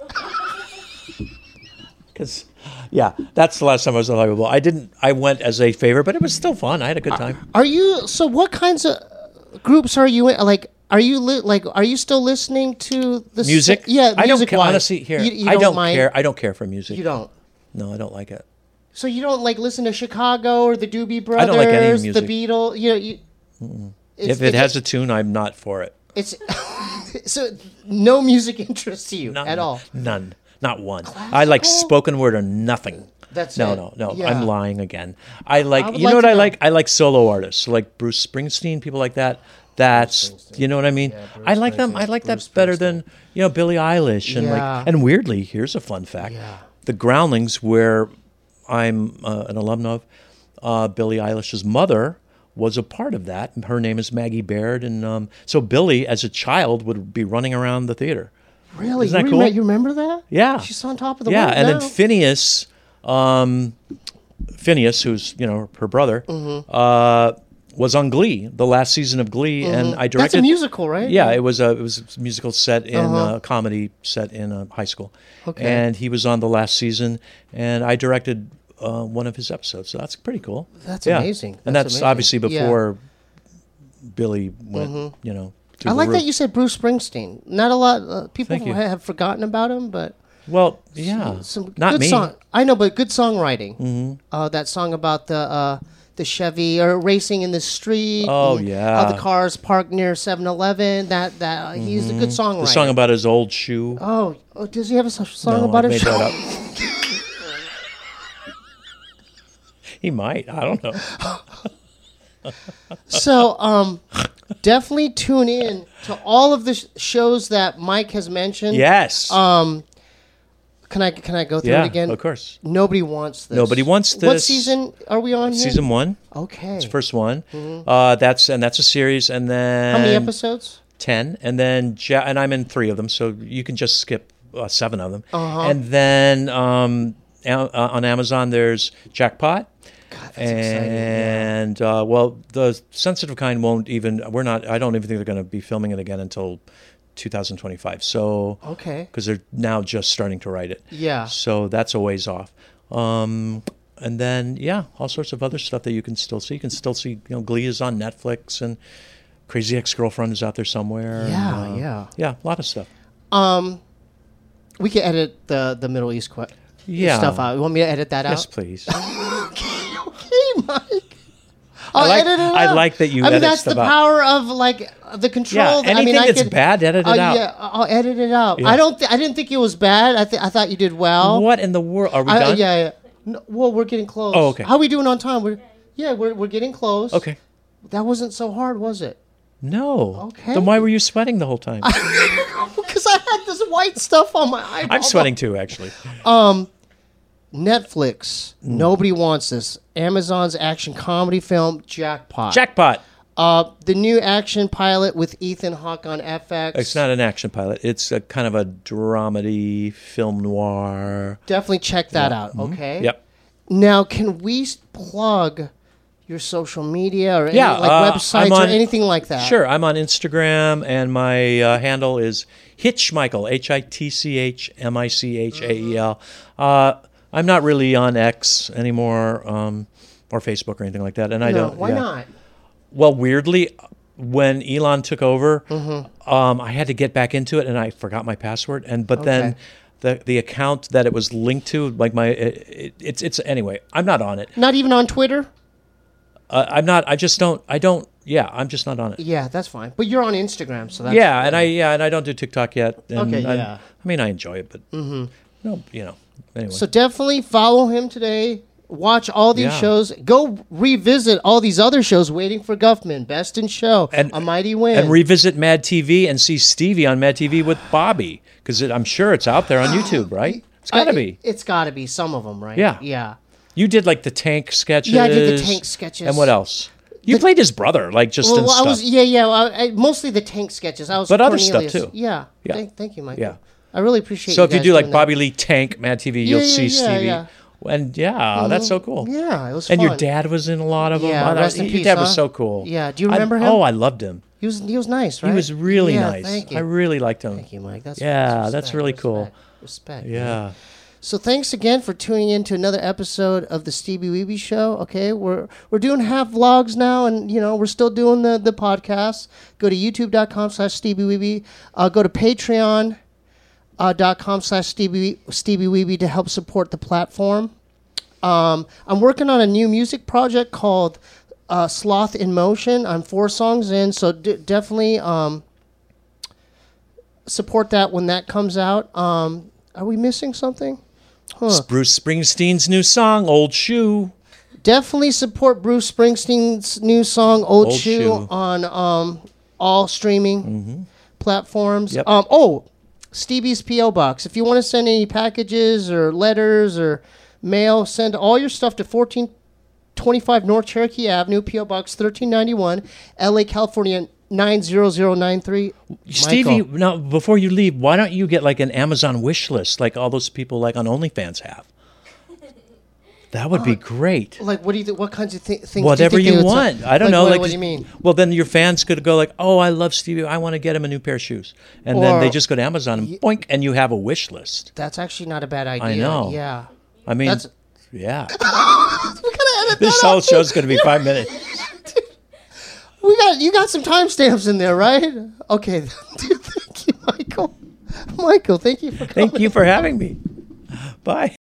Because yeah, that's the last time I was at Hollywood Bowl. I didn't. I went as a favor, but it was still fun. I had a good time. Are you? So, what kinds of groups are you in? Like, are you li- like? Are you still listening to the Music? si- yeah, I don't music care. wise. Honestly, here you, you I don't mind? care. I don't care for music. You don't. No, I don't like it. So you don't like listen to Chicago or the Doobie Brothers, I don't like any the music. Beatles. You know, you. It's, If it has a tune, I'm not for it. it's so no music interests you None, at all. None. Not one. I like Classical? spoken word or nothing. That's no, it. no, no. Yeah. I'm lying again. I like. I would you like know what to I know. like? I like solo artists, like Bruce Springsteen, people like that. That's you know what I mean. I like them. I like that better than you know Billie Eilish and Yeah. like. And weirdly, here's a fun fact: Yeah. the Groundlings, where I'm uh, an alum of, uh, Billie Eilish's mother was a part of that. Her name is Maggie Baird, and um, so Billie, as a child, would be running around the theater. Really? Isn't that you, cool? remember, you remember that? Yeah, She's on top of the yeah, world and now. then Phineas, um, Phineas, who's you know her brother, Mm-hmm. uh, was on Glee, the last season of Glee, and I directed. That's a musical, right? Yeah, it was a it was a musical set in Uh-huh. a comedy set in a high school, Okay. and he was on the last season, and I directed uh, one of his episodes, so that's pretty cool. That's Yeah. amazing. and That's that's amazing. obviously Yeah. before Billy went, you know. through I the like that roof. you said Bruce Springsteen. Not a lot uh, people Thank you. ha- have forgotten about him, but Well, yeah, some not good me. song. I know, but good songwriting. Mm-hmm. Uh, that song about the uh, the Chevy or racing in the street. Oh, and yeah. how the cars parked near seven eleven. That that uh, he's a good songwriter. The song about his old shoe. oh, oh, does he have a s- song No, about I a made show? that up. He might. I don't know. So, um, definitely tune in to all of the sh- shows that Mike has mentioned. Yes. Um, can I can I go through yeah, it again? of course. Nobody wants this. Nobody wants this. What season are we on here? Season one. Okay. It's the first one. Mm-hmm. Uh, that's and that's a series, and then how many episodes? Ten, and then ja- and I'm in three of them, so you can just skip uh, seven of them. Uh-huh. And then um, a- uh, on Amazon, there's Jackpot. God, that's and exciting. Yeah. uh, well, the Sensitive Kind won't even. We're not. I don't even think they're going to be filming it again until two thousand twenty-five. So okay, because they're now just starting to write it. Yeah. So that's a ways off. Um, and then yeah, all sorts of other stuff that you can still see. You can still see. You know, Glee is on Netflix, and Crazy Ex-Girlfriend is out there somewhere. Yeah, and, uh, yeah, yeah, a lot of stuff. Um, we can edit the the Middle East que- Yeah. stuff out. You want me to edit that Yes, out? please. okay, okay, Mike. I'll I like- edit it I out. like that you I mean, edit that's the stuff out. power of like the control. Yeah, I mean, anything I that's could, bad, edit it uh, out. Yeah, I'll edit it out. Yeah. I don't. Th- I didn't think it was bad. I th- I thought you did well. What in the world? Are we I, done? yeah, yeah. No, well, we're getting close. Oh, okay. How are we doing on time? We're yeah, we're we're getting close. Okay. That wasn't so hard, was it? No. Okay. Then why were you sweating the whole time? Because I had this white stuff on my eyeball. I'm sweating too, actually. Netflix. Nobody wants this. Amazon's action comedy film Jackpot. Jackpot. Uh, the new action pilot with Ethan Hawke on F X. It's not an action pilot. It's a kind of a dramedy film noir. Definitely check that out. Okay. Yep. Now, can we s- plug your social media or any, Yeah, like uh, websites I'm on- or anything like that? Sure. I'm on Instagram, and my uh, handle is Hitchmichael, H I T C H M I C H A E L. Uh, I'm not really on X anymore, um, or Facebook or anything like that. And I No, don't. why yeah. not? Well, weirdly, when Elon took over, Mm-hmm. um, I had to get back into it, and I forgot my password. And but then Okay. the the account that it was linked to, like my, it, it, it's it's anyway. I'm not on it. Not even on Twitter? Uh, I'm not. I just don't. I don't. Yeah, I'm just not on it. Yeah, that's fine. But you're on Instagram, so that's Yeah, and I yeah, and I don't do TikTok yet. And Okay, I, yeah. I mean, I enjoy it, but mm-hmm. no, you know. Anyway, So definitely follow him today. Watch all these Yeah. shows. Go revisit all these other shows. Waiting for Guffman, Best in Show, And- A Mighty Win. and revisit Mad T V and see Stevie on Mad T V with Bobby, because I'm sure it's out there on YouTube, right? It's got to I- be. It's got to be some of them, right? Yeah. Yeah. You did like the tank sketches. Yeah, I did the tank sketches. And what else? You The- played his brother, like just in Well, I stuff. was yeah yeah. I, I, mostly the tank sketches. I was But other stuff, Cornelius. too. Yeah. Yeah. Thank, thank you, Mike. Yeah. I really appreciate. so you if you guys do like doing Bobby Lee Tank Mad T V, you'll Yeah, yeah, see yeah, Stevie. yeah. And yeah, that's so cool. that. Yeah, it was. And fun. your dad was in a lot of them. Yeah, Oh, that- rest in your peace, dad was huh? so cool. Yeah, do you I- remember him? Oh, I loved him. He was he was nice, right? He was really Yeah, nice. Thank you. I really liked him. Thank you, Mike. That's Yeah, that's, that's respect, really respect, cool. Respect. Yeah. man. So thanks again for tuning in to another episode of the Stevie Weeby Show. Okay, we're we're doing half vlogs now, and you know we're still doing the the podcast. Go to youtube dot com slash Stevie Weeby. Uh, go to Patreon uh, dot com slash Stevie Stevie Weeby to help support the platform. Um, I'm working on a new music project called uh, Sloth in Motion. I'm four songs in, so d- definitely um, support that when that comes out. Um, are we missing something? It's Bruce Springsteen's new song, Old Shoe. Definitely support Bruce Springsteen's new song "Old, Old Shoe" Shoe. on um, all streaming platforms. Yep. Um, oh, Stevie's P O Box. If you want to send any packages or letters or mail, send all your stuff to fourteen twenty-five North Cherokee Avenue, P O Box thirteen ninety-one, L A, California nine zero zero nine three. Stevie, Michael. now before you leave, why don't you get like an Amazon wish list like all those people like on OnlyFans have? That would be great. Like, what do you think? What kinds of thi- things? Whatever do you, you think they would want. say? I don't Like, know. What, like, what do you mean? Well, then your fans could go like, "Oh, I love Stevie. I want to get him a new pair of shoes," and then Or- they just go to Amazon and boink, and you have a wish list. That's actually not a bad idea. I know. Yeah. I mean, That's- yeah. We gotta edit This that whole out. show's going to be five minutes. We got you got some timestamps in there, right? Okay. Thank you, Michael. Michael, thank you for coming. Thank you for having me. Bye.